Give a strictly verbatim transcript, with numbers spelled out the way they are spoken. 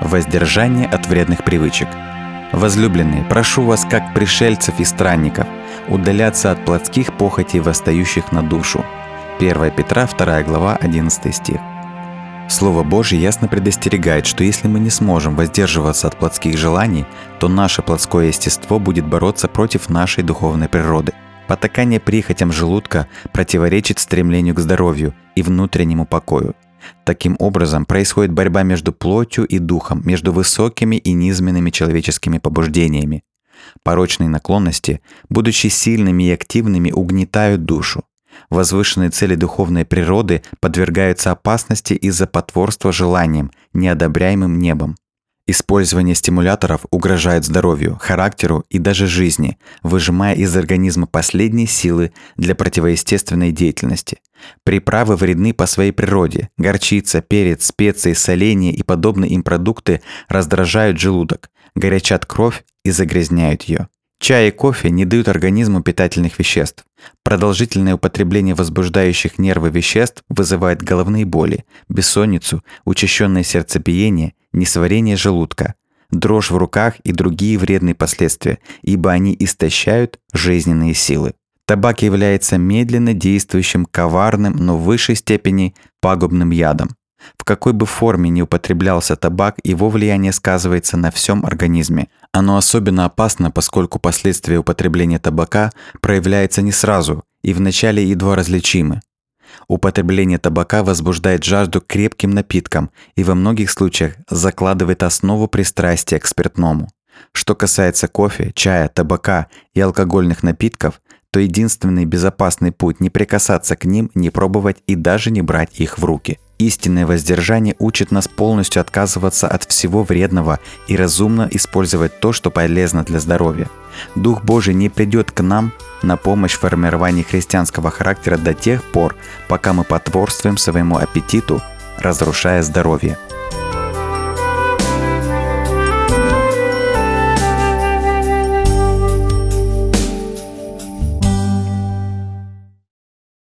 Воздержание от вредных привычек. Возлюбленные, прошу вас, как пришельцев и странников, удаляться от плотских похотей, восстающих на душу. первое Петра, вторая глава, одиннадцатый стих. Слово Божье ясно предостерегает, что если мы не сможем воздерживаться от плотских желаний, то наше плотское естество будет бороться против нашей духовной природы. Потакание прихотям желудка противоречит стремлению к здоровью и внутреннему покою. Таким образом, происходит борьба между плотью и духом, между высокими и низменными человеческими побуждениями. Порочные наклонности, будучи сильными и активными, угнетают душу. Возвышенные цели духовной природы подвергаются опасности из-за потворства желаниям, неодобряемым небом. Использование стимуляторов угрожает здоровью, характеру и даже жизни, выжимая из организма последние силы для противоестественной деятельности. Приправы вредны по своей природе. Горчица, перец, специи, соление и подобные им продукты раздражают желудок, горячат кровь и загрязняют ее. Чай и кофе не дают организму питательных веществ. Продолжительное употребление возбуждающих нервы веществ вызывает головные боли, бессонницу, учащенное сердцебиение, несварение желудка, дрожь в руках и другие вредные последствия, ибо они истощают жизненные силы. Табак является медленно действующим, коварным, но в высшей степени пагубным ядом. В какой бы форме ни употреблялся табак, его влияние сказывается на всем организме. Оно особенно опасно, поскольку последствия употребления табака проявляются не сразу и вначале едва различимы. Употребление табака возбуждает жажду к крепким напиткам и во многих случаях закладывает основу пристрастия к спиртному. Что касается кофе, чая, табака и алкогольных напитков, то единственный безопасный путь не прикасаться к ним, не пробовать и даже не брать их в руки. Истинное воздержание учит нас полностью отказываться от всего вредного и разумно использовать то, что полезно для здоровья. Дух Божий не придет к нам на помощь в формировании христианского характера до тех пор, пока мы потворствуем своему аппетиту, разрушая здоровье.